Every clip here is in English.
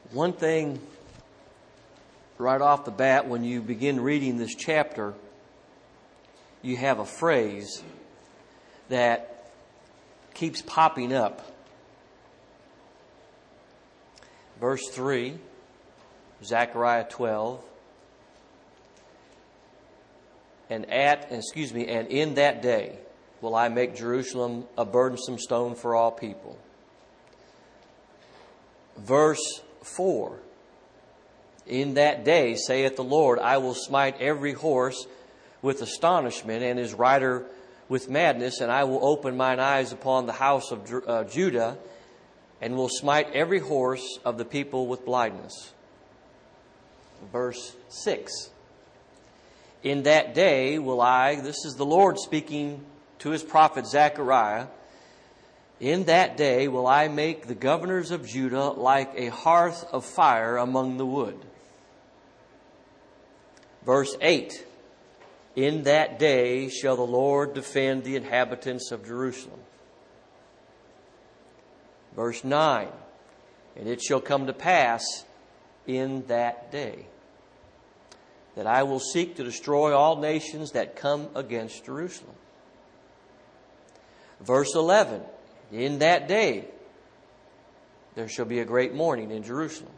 One thing right off the bat when you begin reading this chapter, you have a phrase that keeps popping up. Verse 3, Zechariah 12. And in that day will I make Jerusalem a burdensome stone for all people. Verse 4. In that day, saith the Lord, I will smite every horse with astonishment and his rider with madness, and I will open mine eyes upon the house of Judah, and will smite every horse of the people with blindness. Verse 6. In that day will I, this is the Lord speaking to his prophet Zechariah, in that day will I make the governors of Judah like a hearth of fire among the wood. Verse 8. In that day shall the Lord defend the inhabitants of Jerusalem. Verse 9. And it shall come to pass in that day that I will seek to destroy all nations that come against Jerusalem. Verse 11. In that day there shall be a great mourning in Jerusalem.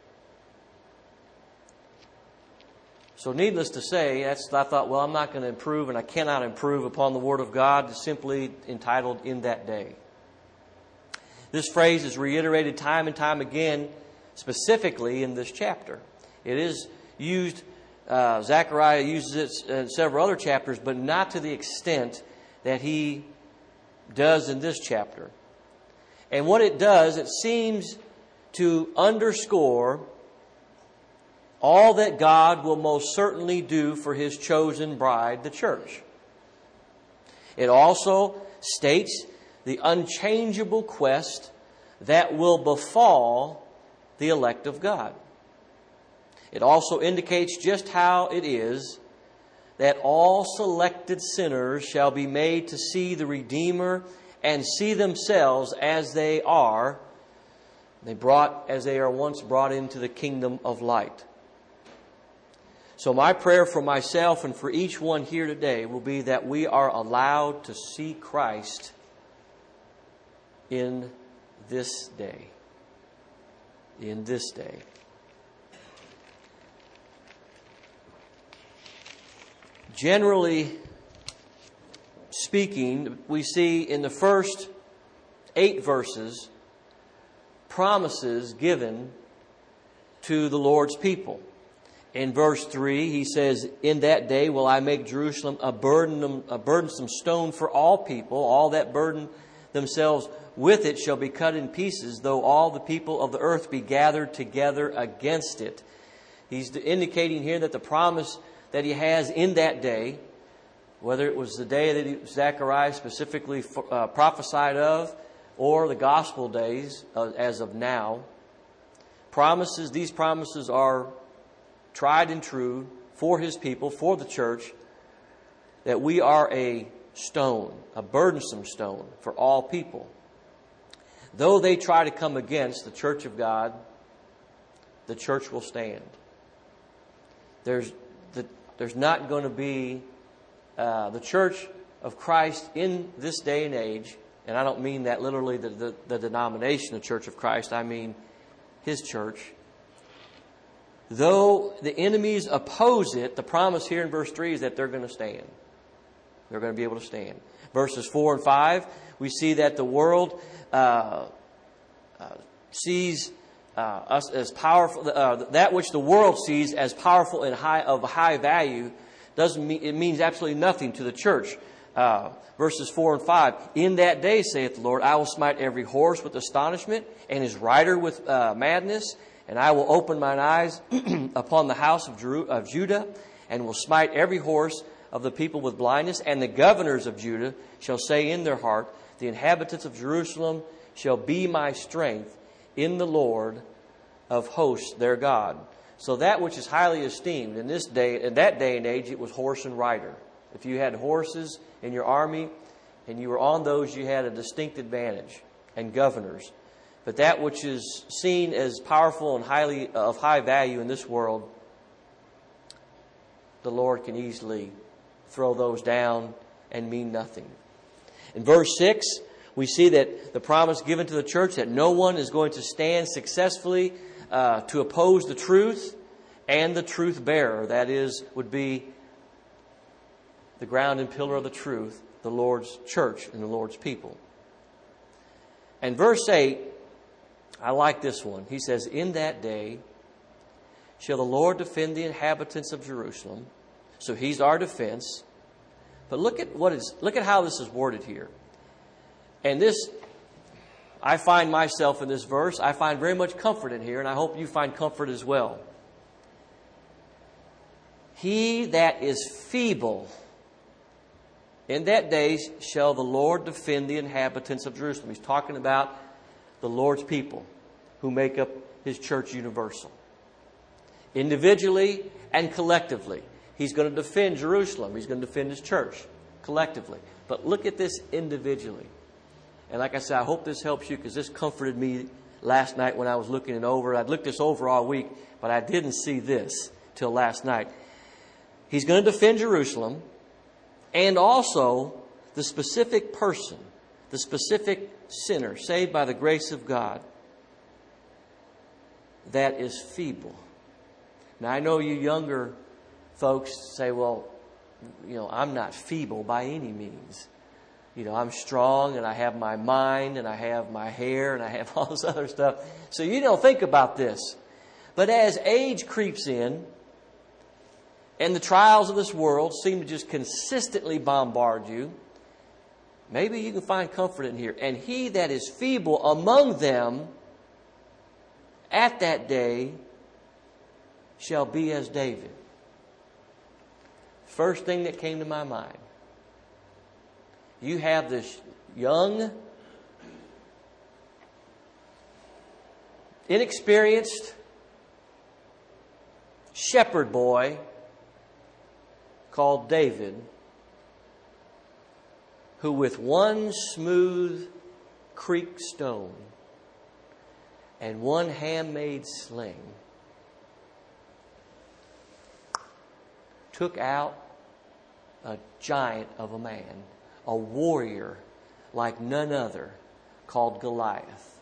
So needless to say, I thought, well, I'm not going to improve and I cannot improve upon the Word of God. It's simply entitled, In That Day. This phrase is reiterated time and time again, specifically in this chapter. It is used, Zechariah uses it in several other chapters, but not to the extent that he does in this chapter. And what it does, it seems to underscore all that God will most certainly do for His chosen bride, the church. It also states the unchangeable quest that will befall the elect of God. It also indicates just how it is that all selected sinners shall be made to see the Redeemer and see themselves as they are, as they are once brought into the kingdom of light. So my prayer for myself and for each one here today will be that we are allowed to see Christ in this day. In this day. Generally speaking, we see in the first 8 verses promises given to the Lord's people. In verse 3, he says, in that day will I make Jerusalem a burdensome stone for all people. All that burden themselves with it shall be cut in pieces, though all the people of the earth be gathered together against it. He's indicating here that the promise that he has in that day, whether it was the day that Zechariah specifically prophesied of, or the gospel days as of now, these promises are tried and true for His people, for the church, that we are a stone, a burdensome stone for all people. Though they try to come against the church of God, the church will stand. There's not going to be the church of Christ in this day and age, and I don't mean that literally the denomination, the Church of Christ. I mean His church. Though the enemies oppose it, the promise here in verse 3 is that they're going to stand. They're going to be able to stand. Verses 4 and 5, we see that the world sees us as powerful. That which the world sees as powerful and of high value it means absolutely nothing to the church. Verses 4 and 5, in that day, saith the Lord, I will smite every horse with astonishment and his rider with madness. And I will open mine eyes upon the house of Judah, and will smite every horse of the people with blindness. And the governors of Judah shall say in their heart, the inhabitants of Jerusalem shall be my strength in the Lord of hosts, their God. So that which is highly esteemed in that day and age, it was horse and rider. If you had horses in your army and you were on those, you had a distinct advantage. And governors. But that which is seen as powerful and of high value in this world, the Lord can easily throw those down and mean nothing. In verse 6, we see that the promise given to the church that no one is going to stand successfully to oppose the truth and the truth bearer. That is, would be the ground and pillar of the truth, the Lord's church and the Lord's people. And verse 8, I like this one. He says, "In that day shall the Lord defend the inhabitants of Jerusalem." So He's our defense. But look at how this is worded here. And this, I find myself in this verse. I find very much comfort in here, and I hope you find comfort as well. "He that is feeble, in that day shall the Lord defend the inhabitants of Jerusalem." He's talking about the Lord's people who make up His church universal. Individually and collectively. He's going to defend Jerusalem. He's going to defend His church collectively. But look at this individually. And like I said, I hope this helps you, because this comforted me last night when I was looking it over. I'd looked this over all week, but I didn't see this till last night. He's going to defend Jerusalem and also the specific person, the specific sinner saved by the grace of God that is feeble. Now, I know you younger folks say, well, I'm not feeble by any means. I'm strong, and I have my mind, and I have my hair, and I have all this other stuff. So you don't think about this. But as age creeps in, and the trials of this world seem to just consistently bombard you, maybe you can find comfort in here. "And he that is feeble among them at that day shall be as David." First thing that came to my mind. You have this young, inexperienced shepherd boy called David, who with one smooth creek stone and one handmade sling took out a giant of a man, a warrior like none other, called Goliath.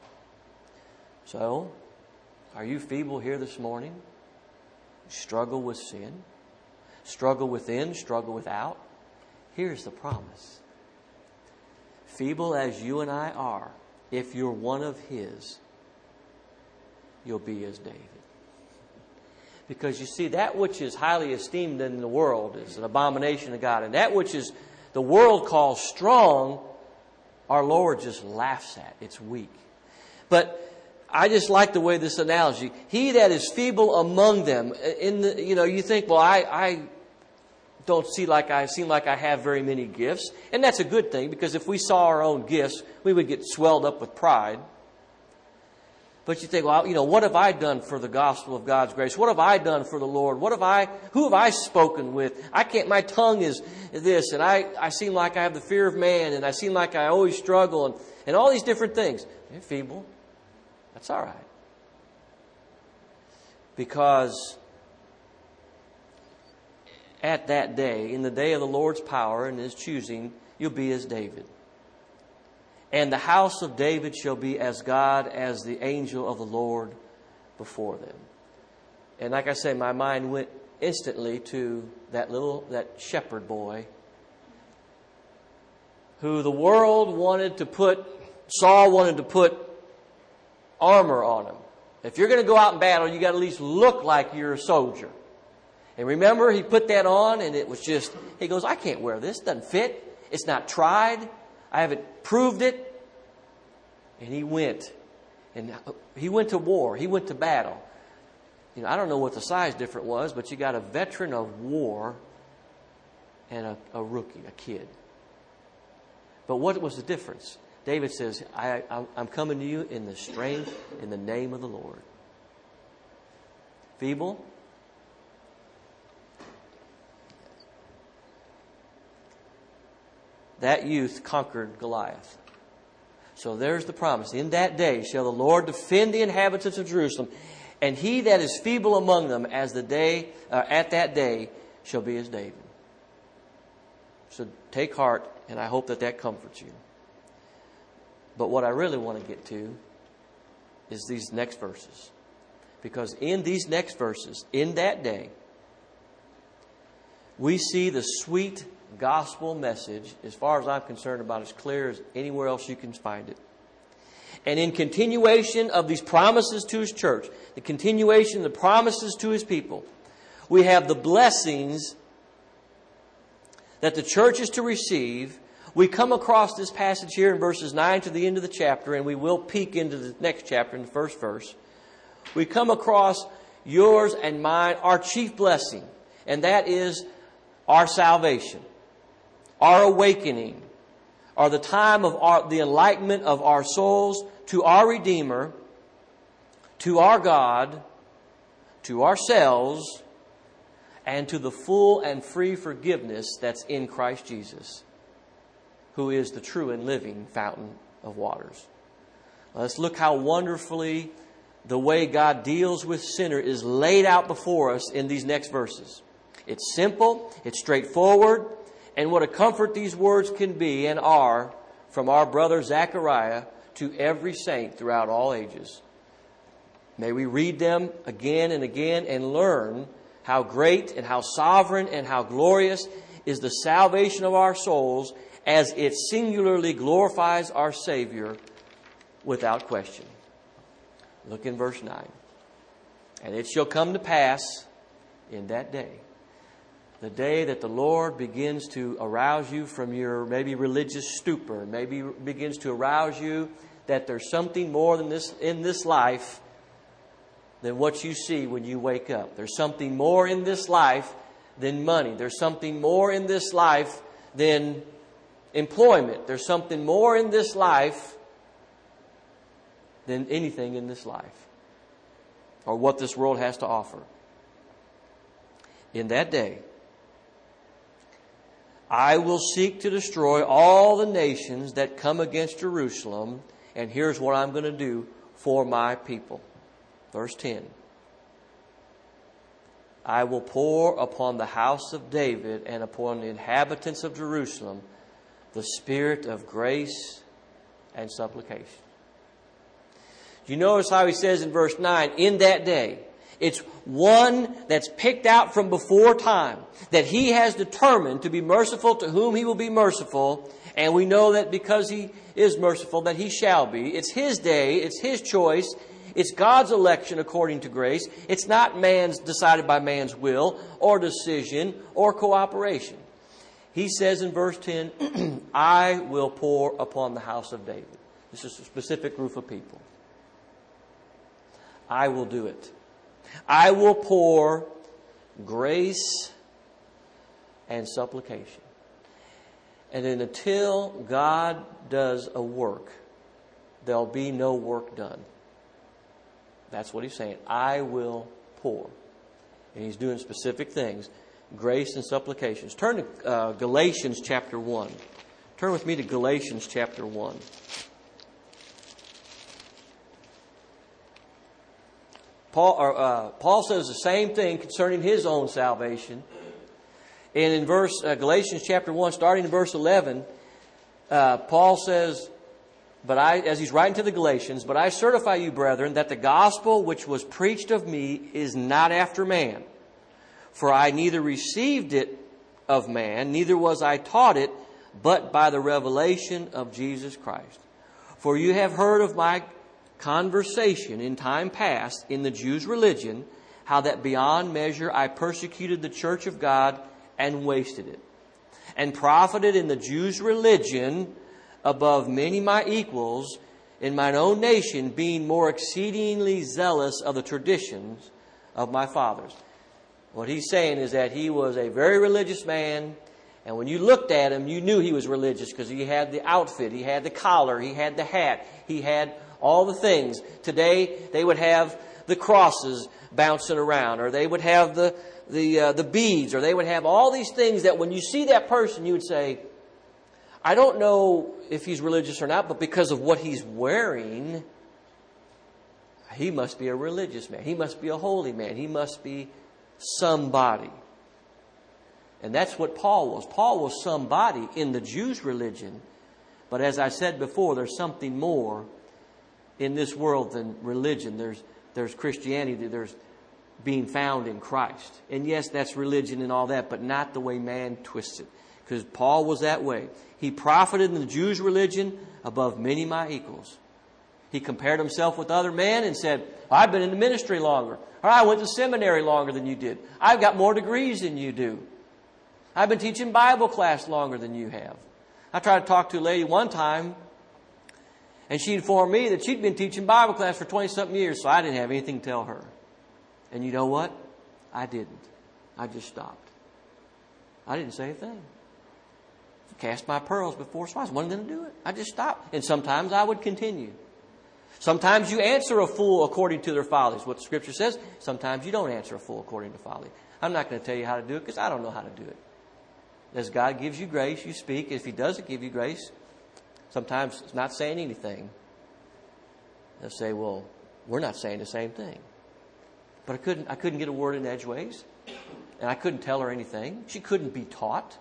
So, are you feeble here this morning? Struggle with sin? Struggle within, struggle without? Here's the promise. Feeble as you and I are, if you're one of His, you'll be as David. Because you see, that which is highly esteemed in the world is an abomination to God. And that which is the world calls strong, our Lord just laughs at. It's weak. But I just like the way this analogy. He that is feeble among them. You think, well, I don't seem like I have very many gifts. And that's a good thing, because if we saw our own gifts, we would get swelled up with pride. But you think, well, what have I done for the gospel of God's grace? What have I done for the Lord? Who have I spoken with? My tongue is this, and I seem like I have the fear of man, and I seem like I always struggle, and all these different things. You're feeble. That's all right. Because at that day, in the day of the Lord's power and His choosing, you'll be as David. And the house of David shall be as God, as the angel of the Lord before them. And like I say, my mind went instantly to that shepherd boy who the world Saul wanted to put armor on him. If you're going to go out in battle, you got to at least look like you're a soldier. And remember, he put that on, and it was just, he goes, I can't wear this. It doesn't fit. It's not tried. I haven't proved it. And he went. And he went to war. He went to battle. I don't know what the size difference was, but you got a veteran of war and a rookie, a kid. But what was the difference? David says, I'm coming to you in the strength, in the name of the Lord. Feeble? That youth conquered Goliath. So there's the promise. In that day shall the Lord defend the inhabitants of Jerusalem, and he that is feeble among them at that day shall be as David. So take heart, and I hope that comforts you. But what I really want to get to is these next verses. Because in these next verses, in that day, we see the sweet gospel message, as far as I'm concerned, about as clear as anywhere else you can find it. And in continuation of these promises to His church, the continuation of the promises to His people, we have the blessings that the church is to receive. We come across this passage here in verses 9 to the end of the chapter, and we will peek into the next chapter in the first verse. We come across yours and mine, our chief blessing, and that is our salvation, our awakening, or the time of the enlightenment of our souls to our Redeemer, to our God, to ourselves, and to the full and free forgiveness that's in Christ Jesus, who is the true and living fountain of waters. Let's look how wonderfully the way God deals with sinner is laid out before us in these next verses. It's simple, it's straightforward, and what a comfort these words can be and are from our brother Zechariah to every saint throughout all ages. May we read them again and again and learn how great and how sovereign and how glorious is the salvation of our souls as it singularly glorifies our Savior without question. Look in verse 9. And it shall come to pass in that day, the day that the Lord begins to arouse you from your maybe religious stupor, maybe begins to arouse you that there's something more than this in this life than what you see when you wake up. There's something more in this life than money. There's something more in this life than employment. There's something more in this life than anything in this life or what this world has to offer. In that day, I will seek to destroy all the nations that come against Jerusalem, and here's what I'm going to do for my people. Verse 10. I will pour upon the house of David and upon the inhabitants of Jerusalem the spirit of grace and supplication. You notice how he says in verse 9, in that day. It's one that's picked out from before time, that He has determined to be merciful to whom He will be merciful. And we know that because He is merciful, that He shall be. It's His day. It's His choice. It's God's election according to grace. It's not man's decided by man's will or decision or cooperation. He says in verse 10, I will pour upon the house of David. This is a specific group of people. I will do it. I will pour grace and supplication. And then until God does a work, there'll be no work done. That's what He's saying. I will pour. And He's doing specific things. Grace and supplications. Turn to Galatians chapter 1. Turn with me to Galatians chapter 1. Paul says the same thing concerning his own salvation. And in Galatians chapter 1, starting in verse 11, Paul says, as he's writing to the Galatians, but I certify you, brethren, that the gospel which was preached of me is not after man. For I neither received it of man, neither was I taught it, but by the revelation of Jesus Christ. For you have heard of my conversation in time past in the Jews' religion, how that beyond measure I persecuted the church of God and wasted it, and profited in the Jews' religion above many my equals in mine own nation, being more exceedingly zealous of the traditions of my fathers. What he's saying is that he was a very religious man, and when you looked at him, you knew he was religious because he had the outfit, he had the collar, he had the hat, he had all the things. Today, they would have the crosses bouncing around, or they would have the beads, or they would have all these things that when you see that person, you would say, I don't know if he's religious or not, but because of what he's wearing, he must be a religious man. He must be a holy man. He must be somebody. And that's what Paul was. Paul was somebody in the Jews' religion. But as I said before, there's something more in this world than religion. There's Christianity. There's being found in Christ. And yes, that's religion and all that, but not the way man twists it. Because Paul was that way. He profited in the Jews' religion above many my equals. He compared himself with other men and said, I've been in the ministry longer. Or I went to seminary longer than you did. I've got more degrees than you do. I've been teaching Bible class longer than you have. I tried to talk to a lady one time, and she informed me that she'd been teaching Bible class for 20-something years, so I didn't have anything to tell her. And you know what? I didn't. I just stopped. I didn't say a thing. Cast my pearls before swine. I wasn't going to do it. I just stopped. And sometimes I would continue. Sometimes you answer a fool according to their follies, what the Scripture says. Sometimes you don't answer a fool according to folly. I'm not going to tell you how to do it because I don't know how to do it. As God gives you grace, you speak. If He doesn't give you grace, sometimes it's not saying anything. They'll say, well, we're not saying the same thing. But I couldn't get a word in edgeways. And I couldn't tell her anything. She couldn't be taught.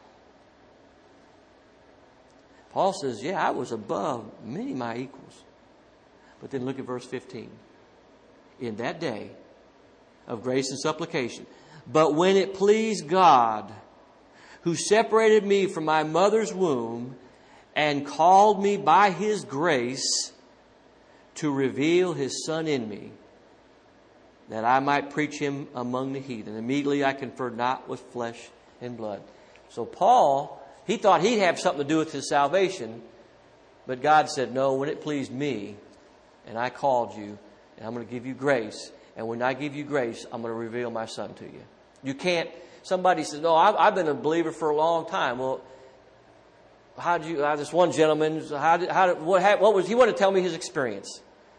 Paul says, yeah, I was above many of my equals. But then look at verse 15. In that day of grace and supplication, but when it pleased God, who separated me from my mother's womb and called me by His grace to reveal His Son in me, that I might preach Him among the heathen. Immediately I conferred not with flesh and blood. So Paul, he thought he'd have something to do with his salvation. But God said, no, when it pleased me, and I called you, and I'm going to give you grace. And when I give you grace, I'm going to reveal my Son to you. You can't, somebody says, no, I've been a believer for a long time. Well, this one gentleman, he wanted to tell me his experience.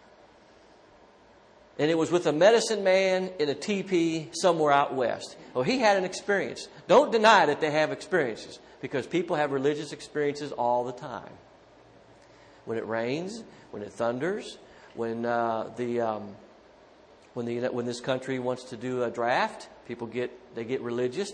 And it was with a medicine man in a teepee somewhere out west. Well, he had an experience. Don't deny that they have experiences, because people have religious experiences all the time. When it rains, when it thunders, when this country wants to do a draft, people get religious.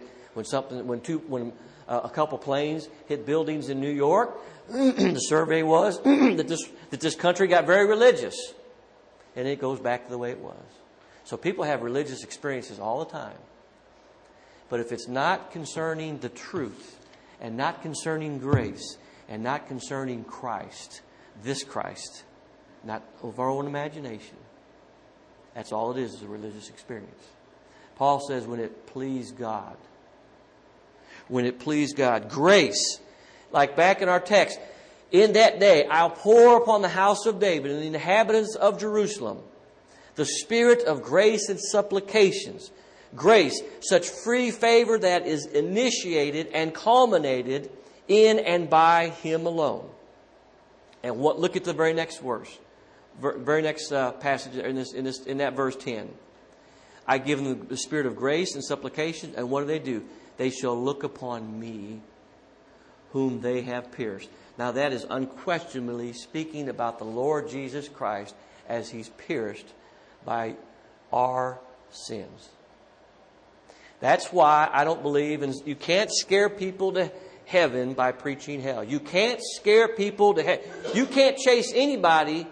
When a couple planes hit buildings in New York, the survey was that this country got very religious. And it goes back to the way it was. So people have religious experiences all the time. But if it's not concerning the truth, and not concerning grace, and not concerning Christ, this Christ, not of our own imagination, that's all it is a religious experience. Paul says, when it pleased God. When it pleased God. Grace, like back in our text, in that day, I'll pour upon the house of David and the inhabitants of Jerusalem the spirit of grace and supplications. Grace, such free favor that is initiated and culminated in and by Him alone. And look at the very next verse, very next passage in that verse 10. I give them the spirit of grace and supplication, and what do? They shall look upon me, whom they have pierced. Now that is unquestionably speaking about the Lord Jesus Christ as He's pierced by our sins. That's why I don't believe in, you can't scare people to heaven by preaching hell. You can't scare people to heaven. You can't chase anybody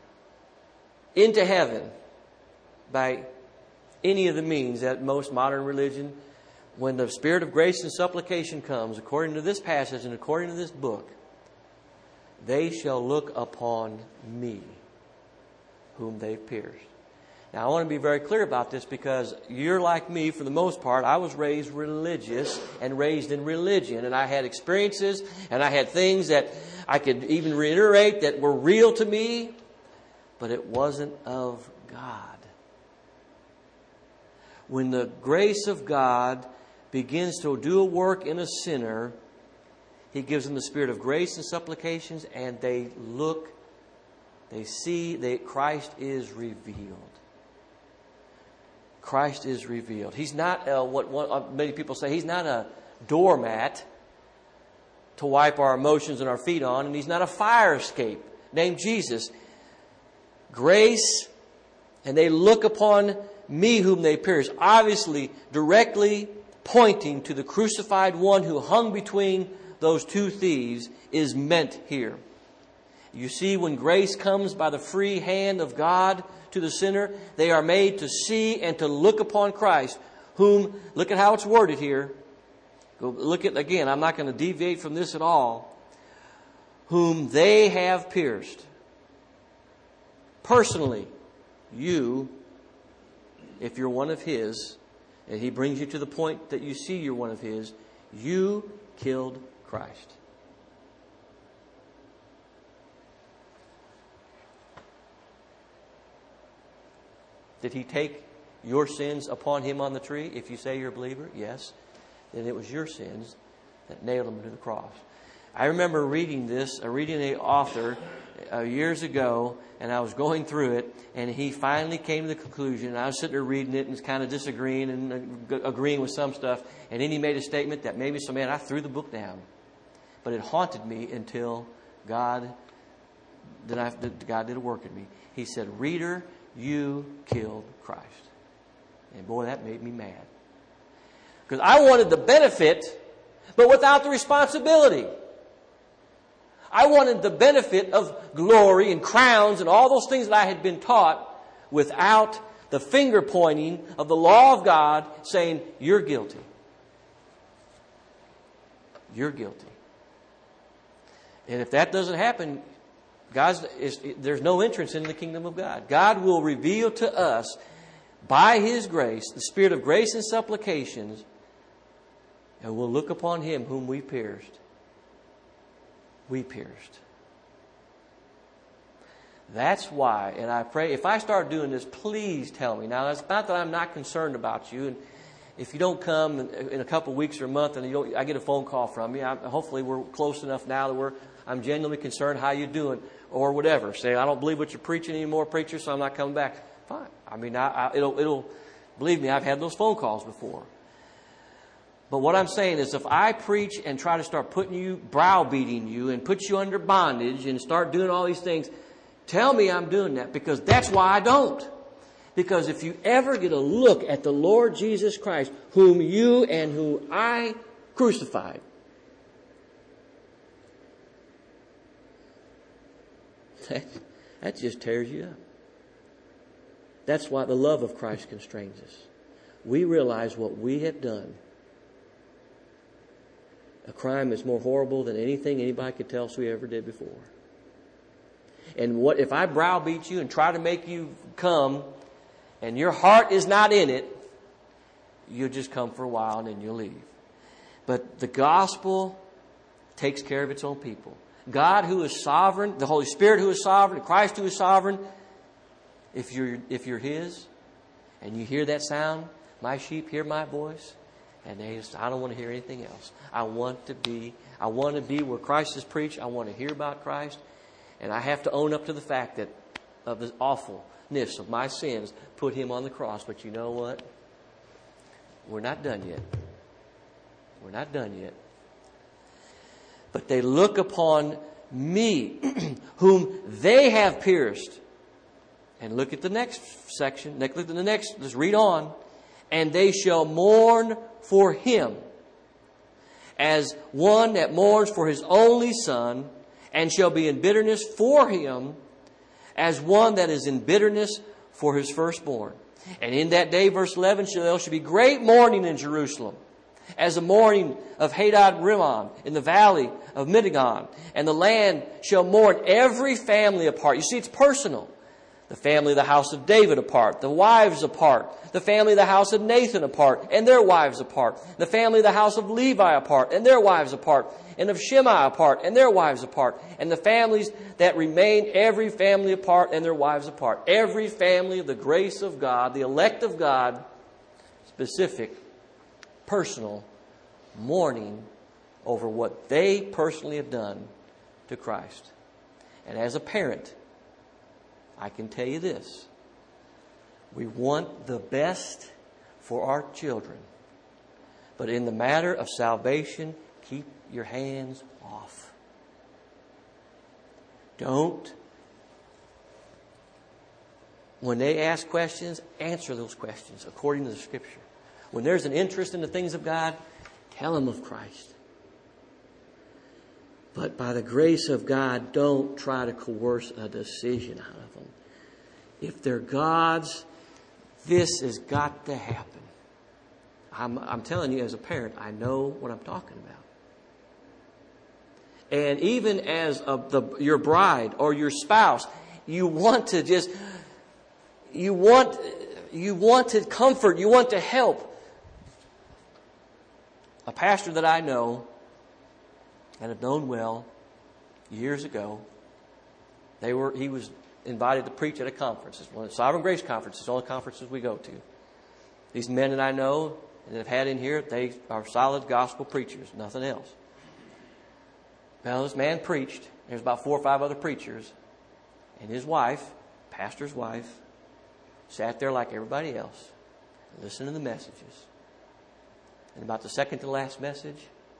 into heaven by any of the means that most modern religion, when the spirit of grace and supplication comes, according to this passage and according to this book, they shall look upon me, whom they've pierced. Now, I want to be very clear about this, because you're like me for the most part. I was raised religious and raised in religion, and I had experiences and I had things that I could even reiterate that were real to me, but it wasn't of God. When the grace of God begins to do a work in a sinner, He gives them the spirit of grace and supplications, and they see that Christ is revealed. Christ is revealed. He's not what many people say. He's not a doormat to wipe our emotions and our feet on, and He's not a fire escape named Jesus. Grace, and they look upon me whom they pierced. Obviously, directly pointing to the crucified one who hung between those two thieves is meant here. You see, when grace comes by the free hand of God to the sinner, they are made to see and to look upon Christ, whom, look at how it's worded here. Go look at, again, I'm not going to deviate from this at all. Whom they have pierced. Personally, you, if you're one of His, and He brings you to the point that you see you're one of His, you killed Christ. Did He take your sins upon Him on the tree? If you say you're a believer, yes. Then it was your sins that nailed Him to the cross. I remember reading an author years ago, and I was going through it, and he finally came to the conclusion, and I was sitting there reading it and kind of disagreeing and agreeing with some stuff, and then he made a statement that made me so mad I threw the book down. But it haunted me until God did a work in me. He said, "Reader, you killed Christ." And boy, that made me mad. Because I wanted the benefit, but without the responsibility. I wanted the benefit of glory and crowns and all those things that I had been taught without the finger pointing of the law of God saying, you're guilty. You're guilty. And if that doesn't happen, there's no entrance into the kingdom of God. God will reveal to us by His grace, the spirit of grace and supplications, and we'll look upon Him whom we pierced. We pierced. That's why, and I pray, if I start doing this, please tell me. Now, it's not that I'm not concerned about you, and if you don't come in a couple of weeks or a month, and I get a phone call from you, hopefully we're close enough now that I'm genuinely concerned how you're doing, or whatever. Say, I don't believe what you're preaching anymore, preacher, so I'm not coming back. Fine. I mean, it'll believe me, I've had those phone calls before. But what I'm saying is, if I preach and try to start browbeating you and put you under bondage and start doing all these things, tell me I'm doing that, because that's why I don't. Because if you ever get a look at the Lord Jesus Christ, whom you and whom I crucified, that just tears you up. That's why the love of Christ constrains us. We realize what we have done. A crime is more horrible than anything anybody could tell us we ever did before. And what if I browbeat you and try to make you come, and your heart is not in it, you'll just come for a while and then you'll leave. But the gospel takes care of its own people. God, who is sovereign, the Holy Spirit, who is sovereign, Christ, who is sovereign, if you're His and you hear that sound, my sheep hear my voice, and I don't want to hear anything else. I want to be where Christ is preached. I want to hear about Christ. And I have to own up to the fact that of the awfulness of my sins put Him on the cross. But you know what? We're not done yet. We're not done yet. But they look upon me, whom they have pierced. And look at the next section. Look at the next. Let's read on. And they shall mourn for Him, as one that mourns for his only son, and shall be in bitterness for Him, as one that is in bitterness for his firstborn. And in that day, verse 11, there shall be great mourning in Jerusalem, as the mourning of Hadad Rimmon in the valley of Midigon. And the land shall mourn every family apart. You see, it's personal. The family of the house of David apart, the wives apart, the family of the house of Nathan apart, and their wives apart, the family of the house of Levi apart, and their wives apart, and of Shimei apart, and their wives apart, and the families that remain, every family apart, and their wives apart. Every family of the grace of God, the elect of God, specific, personal, mourning over what they personally have done to Christ. And as a parent, I can tell you this. We want the best for our children. But in the matter of salvation, keep your hands off. Don't. When they ask questions, answer those questions according to the Scripture. When there's an interest in the things of God, tell them of Christ. But by the grace of God, don't try to coerce a decision out of them. If they're God's, this has got to happen. I'm telling you as a parent, I know what I'm talking about. And even as your bride or your spouse, you want to comfort, you want to help. A pastor that I know and have known well years ago, he was invited to preach at a conference. It's one of the Sovereign Grace conferences, it's the only conferences we go to. These men that I know and have had in here, they are solid gospel preachers, nothing else. Well, this man preached. There's about 4 or 5 other preachers. And his wife, pastor's wife, sat there like everybody else, listened to the messages. And about the second to last message,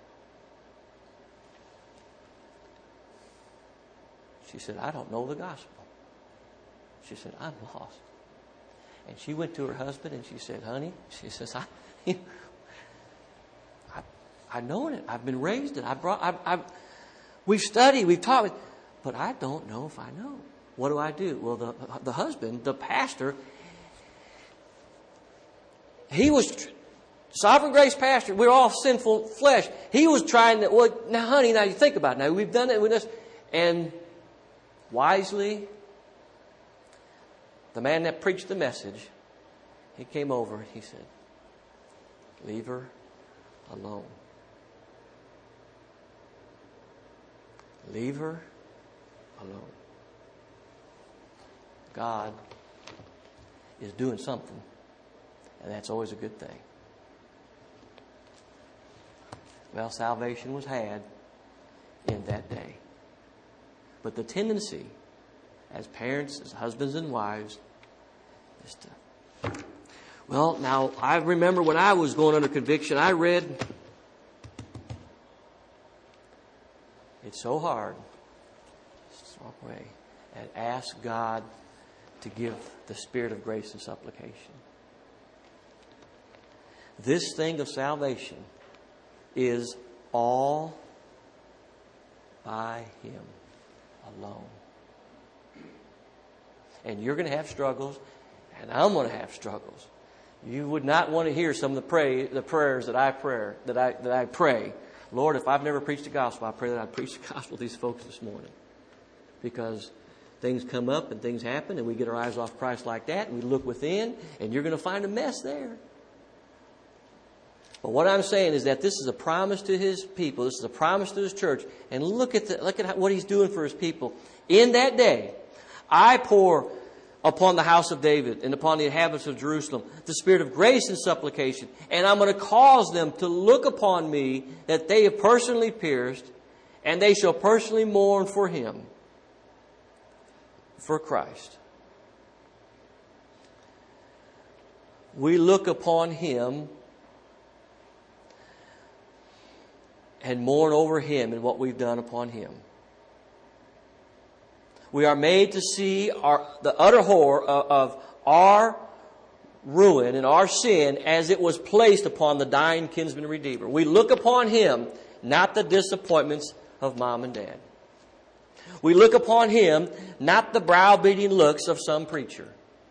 she said, I don't know the gospel. She said, I'm lost. And she went to her husband and she said, honey, she says, I know it. I've been raised it. We've studied, we've taught, but I don't know if I know. What do I do? Well, the husband, the pastor, he was Sovereign Grace pastor. We're all sinful flesh. He was trying to, well, now, honey, now you think about it. Now, we've done it with this. And wisely, the man that preached the message, he came over and he said, leave her alone. Leave her alone. God is doing something, and that's always a good thing. Well, salvation was had in that day. But the tendency, as parents, as husbands and wives, is to... Well, now, I remember when I was going under conviction, I read... It's so hard. It's the wrong way. And ask God to give the spirit of grace and supplication. This thing of salvation is all by Him alone. And you're going to have struggles, and I'm going to have struggles. You would not want to hear some of the prayers that I pray. Lord, if I've never preached the gospel, I pray that I preach the gospel to these folks this morning. Because things come up and things happen, and we get our eyes off Christ like that, and we look within, and you're going to find a mess there. But what I'm saying is that this is a promise to His people. This is a promise to His church. And look at what He's doing for His people. In that day, I pour upon the house of David and upon the inhabitants of Jerusalem the spirit of grace and supplication. And I'm going to cause them to look upon me that they have personally pierced, and they shall personally mourn for Him, for Christ. We look upon Him and mourn over Him and what we've done upon Him. We are made to see the utter horror of our ruin and our sin as it was placed upon the dying kinsman redeemer. We look upon Him, not the disappointments of mom and dad. We look upon Him, not the browbeating looks of some preacher.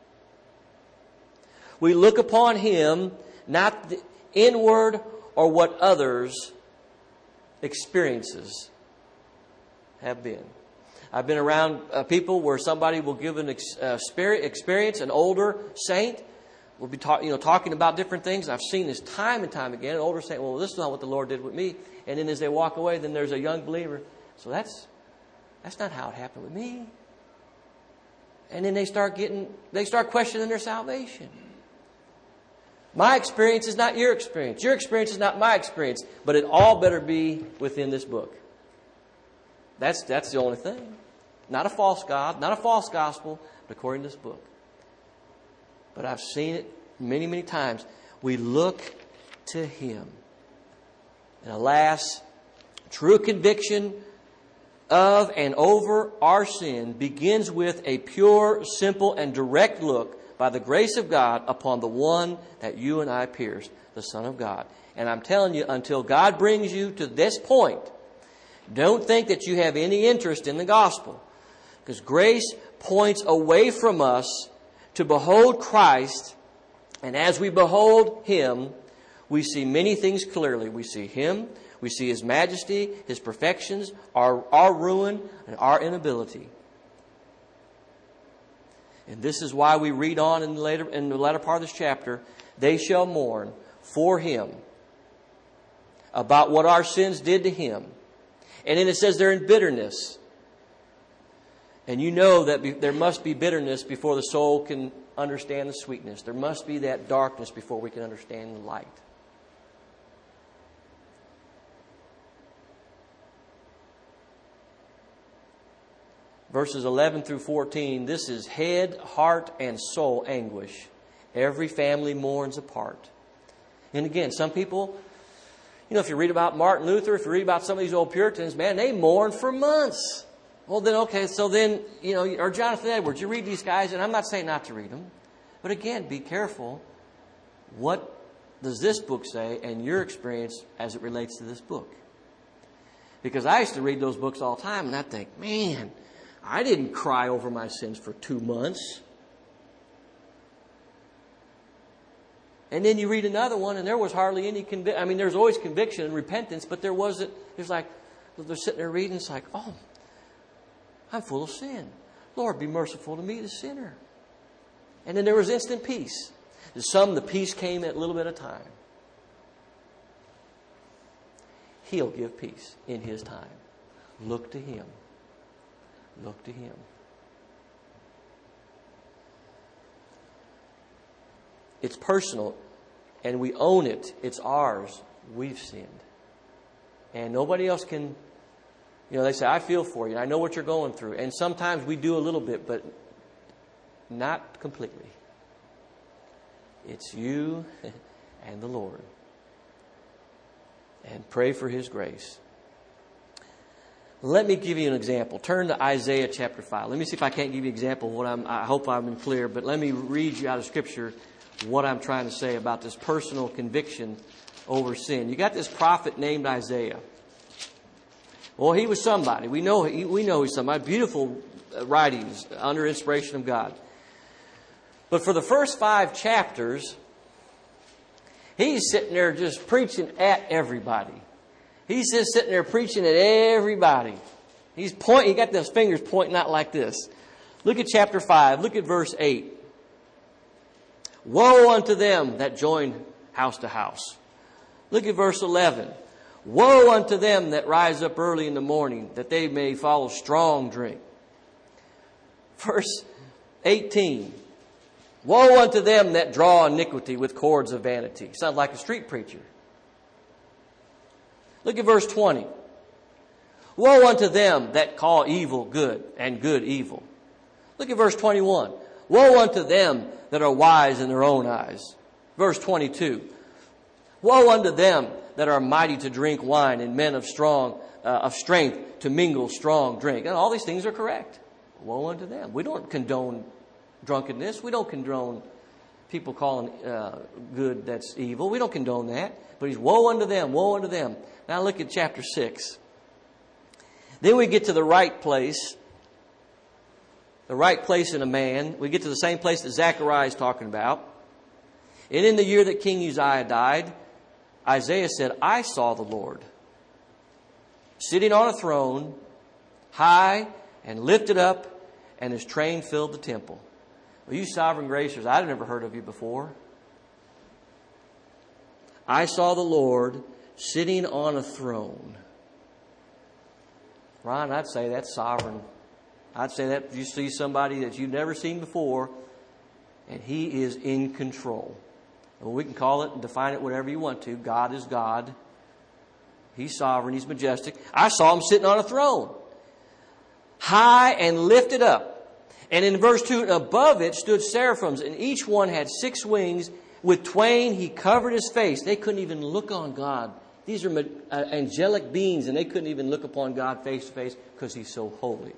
We look upon Him, not the inward or what others' experiences have been. I've been around people where somebody will give an experience, an older saint will be talking about different things. I've seen this time and time again. An older saint, well, this is not what the Lord did with me. And then as they walk away, then there's a young believer. So that's not how it happened with me. And then they start questioning their salvation. My experience is not your experience. Your experience is not my experience. But it all better be within this book. That's the only thing. Not a false God, not a false gospel, but according to this book. But I've seen it many, many times. We look to Him. And alas, True conviction of and over our sin begins with a pure, simple, and direct look by the grace of God upon the one that you and I pierced, the Son of God. And I'm telling you, until God brings you to this point, don't think that you have any interest in the gospel. Because grace points away from us to behold Christ. And as we behold Him, we see many things clearly. We see Him, we see His majesty, His perfections, our ruin, and our inability. And this is why we read on in the latter part of this chapter, they shall mourn for Him about what our sins did to Him. And then it says they're in bitterness. And you know that there must be bitterness before the soul can understand the sweetness. There must be that darkness before we can understand the light. Verses 11 through 14, this is head, heart, and soul anguish. Every family mourns apart. And again, some people, if you read about Martin Luther, if you read about some of these old Puritans, man, they mourn for months. Well, then, okay, so then, or Jonathan Edwards, you read these guys, and I'm not saying not to read them. But again, be careful. What does this book say and your experience as it relates to this book? Because I used to read those books all the time, and I think, man, I didn't cry over my sins for 2 months. And then you read another one, and there was hardly any conviction. I mean, there's always conviction and repentance, but there wasn't. It's like, they're sitting there reading, it's like, oh, I'm full of sin. Lord, be merciful to me, the sinner. And then there was instant peace. To some, the peace came at a little bit of time. He'll give peace in His time. Look to Him. Look to Him. It's personal, and we own it. It's ours. We've sinned. And nobody else can, they say, I feel for you. I know what you're going through. And sometimes we do a little bit, but not completely. It's you and the Lord. And pray for His grace. Let me give you an example. Turn to Isaiah chapter 5. Let me see if I can't give you an example of what I hope I'm clear, but let me read you out of Scripture what I'm trying to say about this personal conviction over sin. You got this prophet named Isaiah. Well, he was somebody. We know he's somebody. Beautiful writings under inspiration of God. But for the first 5 chapters, he's sitting there just preaching at everybody. He's just sitting there preaching at everybody. He got those fingers pointing out like this. Look at chapter 5. Look at verse 8. Woe unto them that join house to house. Look at verse 11. Woe unto them that rise up early in the morning, that they may follow strong drink. Verse 18. Woe unto them that draw iniquity with cords of vanity. Sounds like a street preacher. Look at verse 20. Woe unto them that call evil good and good evil. Look at verse 21. Woe unto them that are wise in their own eyes. Verse 22. Woe unto them that are mighty to drink wine and men of strength to mingle strong drink. And all these things are correct. Woe unto them. We don't condone drunkenness. We don't condone people calling good that's evil. We don't condone that. But he's woe unto them, woe unto them. Now look at chapter 6. Then we get to the right place. The right place in a man. We get to the same place that Zechariah is talking about. And in the year that King Uzziah died, Isaiah said, I saw the Lord sitting on a throne, high and lifted up, and His train filled the temple. Well, you sovereign gracers, I'd never heard of you before. I saw the Lord sitting on a throne. Ron, I'd say that's sovereign. I'd say that you see somebody that you've never seen before, and He is in control. Well, we can call it and define it whatever you want to. God is God. He's sovereign. He's majestic. I saw Him sitting on a throne, high and lifted up. And in verse 2, above it stood seraphims, and each one had 6 wings. With twain He covered His face. They couldn't even look on God These are angelic beings, and they couldn't even look upon God face to face because He's so holy.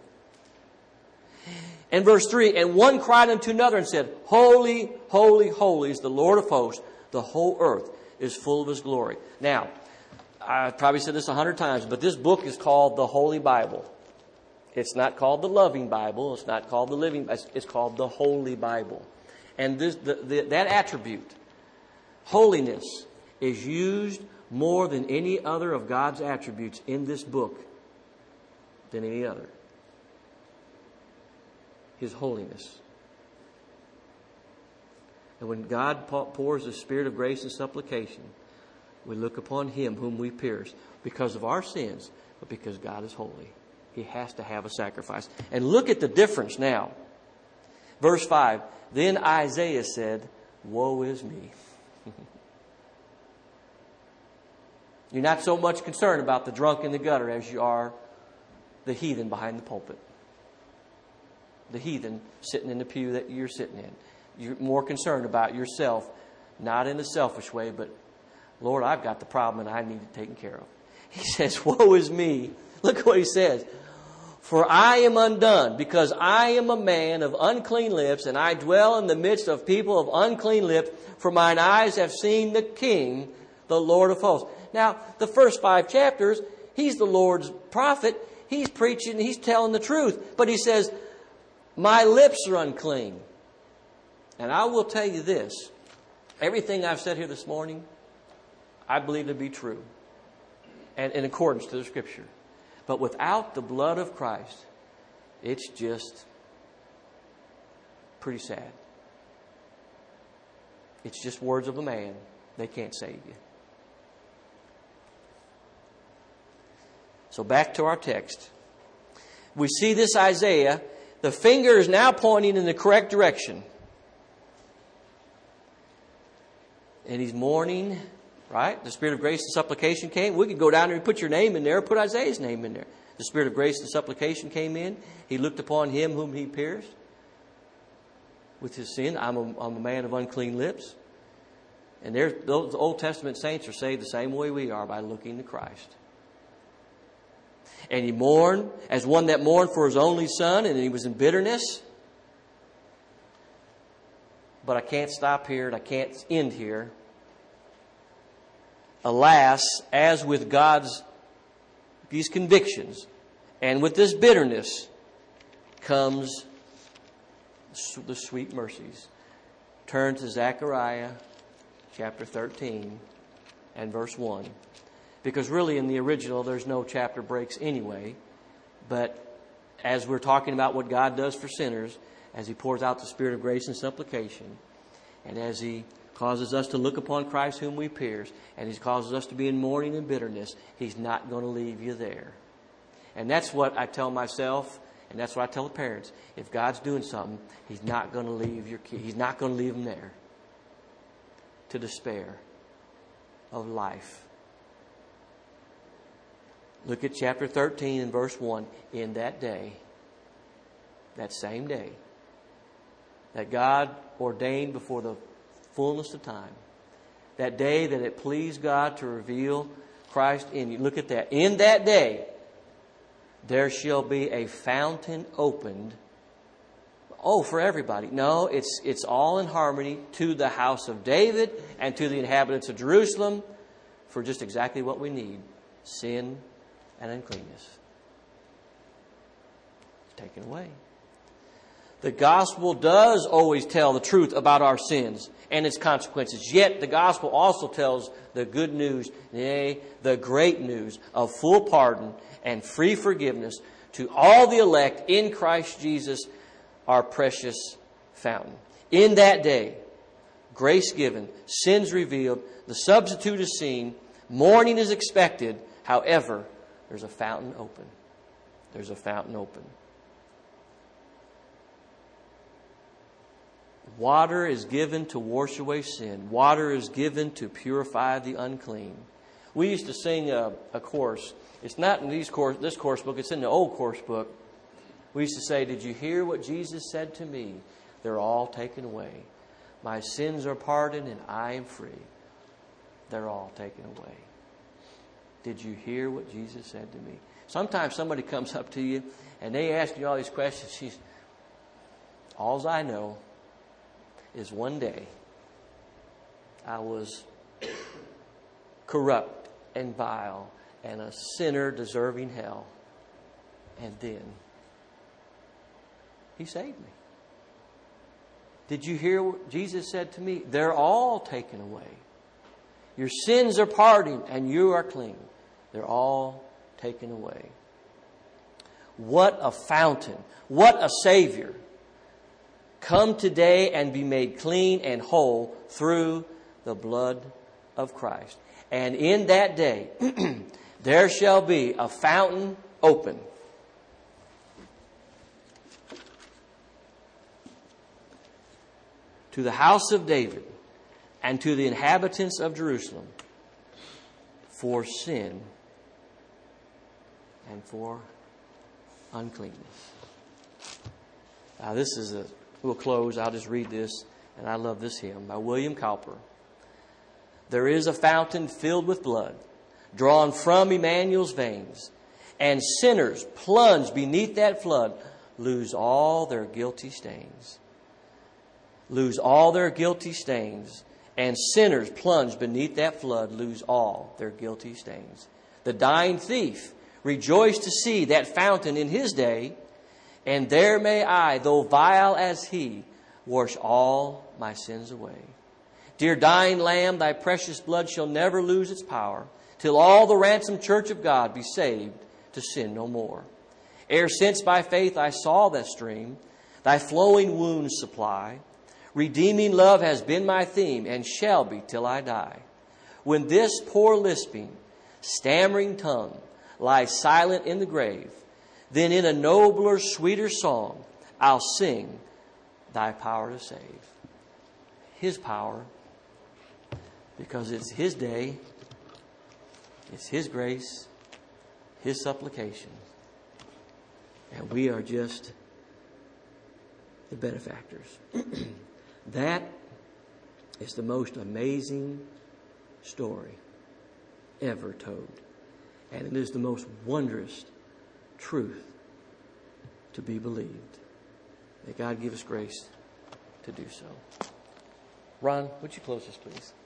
And verse 3, and one cried unto another and said, Holy, holy, holy is the Lord of hosts. The whole earth is full of His glory. Now, I've probably said this 100 times, but this book is called the Holy Bible. It's not called the Loving Bible. It's not called the Living. It's called the Holy Bible. And that attribute, holiness, is used more than any other of God's attributes in this book than any other. His holiness. And when God pours the Spirit of grace and supplication, we look upon Him whom we pierce because of our sins, but because God is holy. He has to have a sacrifice. And look at the difference now. Verse 5, then Isaiah said, Woe is me. You're not so much concerned about the drunk in the gutter as you are the heathen behind the pulpit. The heathen sitting in the pew that you're sitting in. You're more concerned about yourself, not in a selfish way, but, Lord, I've got the problem and I need it taken care of. He says, Woe is me. Look what he says. For I am undone, because I am a man of unclean lips, and I dwell in the midst of people of unclean lips, for mine eyes have seen the King, the Lord of hosts. Now, the first 5 chapters, he's the Lord's prophet. He's preaching, he's telling the truth. But he says, my lips are unclean. And I will tell you this. Everything I've said here this morning, I believe to be true. And in accordance to the Scripture. But without the blood of Christ, it's just pretty sad. It's just words of a man. They can't save you. So back to our text. We see this Isaiah. The finger is now pointing in the correct direction. And he's mourning, right? The Spirit of grace and supplication came. We could go down there and put your name in there, put Isaiah's name in there. The Spirit of grace and supplication came in. He looked upon him whom he pierced with his sin. I'm a man of unclean lips. And those Old Testament saints are saved the same way we are, by looking to Christ. And he mourned as one that mourned for his only son, and he was in bitterness. But I can't stop here, and I can't end here. Alas, as with these convictions, and with this bitterness, comes the sweet mercies. Turn to Zechariah chapter 13 and verse 1. Because really in the original there's no chapter breaks anyway. But as we're talking about what God does for sinners, as He pours out the Spirit of grace and supplication, and as He causes us to look upon Christ whom we pierce, and He causes us to be in mourning and bitterness, He's not going to leave you there. And that's what I tell myself, and that's what I tell the parents. If God's doing something, He's not going to leave your kid. He's not going to leave them there to despair of life. Look at chapter 13 and verse 1. In that day, that same day, that God ordained before the fullness of time, that day that it pleased God to reveal Christ in you. Look at that. In that day, there shall be a fountain opened. Oh, for everybody. No, it's all in harmony to the house of David and to the inhabitants of Jerusalem for just exactly what we need. Sin and uncleanness. It's taken away. The gospel does always tell the truth about our sins and its consequences. Yet the gospel also tells the good news, nay, the great news of full pardon and free forgiveness to all the elect in Christ Jesus, our precious fountain. In that day, grace given, sins revealed, the substitute is seen, mourning is expected. However, there's a fountain open. There's a fountain open. Water is given to wash away sin. Water is given to purify the unclean. We used to sing a chorus. It's not in this course book. It's in the old course book. We used to say, did you hear what Jesus said to me? They're all taken away. My sins are pardoned and I am free. They're all taken away. Did you hear what Jesus said to me? Sometimes somebody comes up to you and they ask you all these questions. All I know is one day I was corrupt and vile and a sinner deserving hell. And then He saved me. Did you hear what Jesus said to me? They're all taken away. Your sins are pardoned and you are clean. They're all taken away. What a fountain. What a Savior. Come today and be made clean and whole through the blood of Christ. And in that day, there shall be a fountain open. To the house of David and to the inhabitants of Jerusalem for sin and for uncleanness. Now we'll close. I'll just read this, and I love this hymn by William Cowper. There is a fountain filled with blood, drawn from Emmanuel's veins, and sinners plunged beneath that flood lose all their guilty stains. Lose all their guilty stains, and sinners plunged beneath that flood lose all their guilty stains. The dying thief rejoiced to see that fountain in his day, and there may I, though vile as he, wash all my sins away. Dear dying Lamb, thy precious blood shall never lose its power, till all the ransomed church of God be saved to sin no more. Ere since by faith I saw that stream, thy flowing wounds supply. Redeeming love has been my theme, and shall be till I die. When this poor lisping, stammering tongue lies silent in the grave, then in a nobler, sweeter song I'll sing thy power to save. His power, because it's His day, it's His grace, His supplication, and we are just the benefactors. That is the most amazing story ever told. And it is the most wondrous truth to be believed. May God give us grace to do so. Ron, would you close this, please?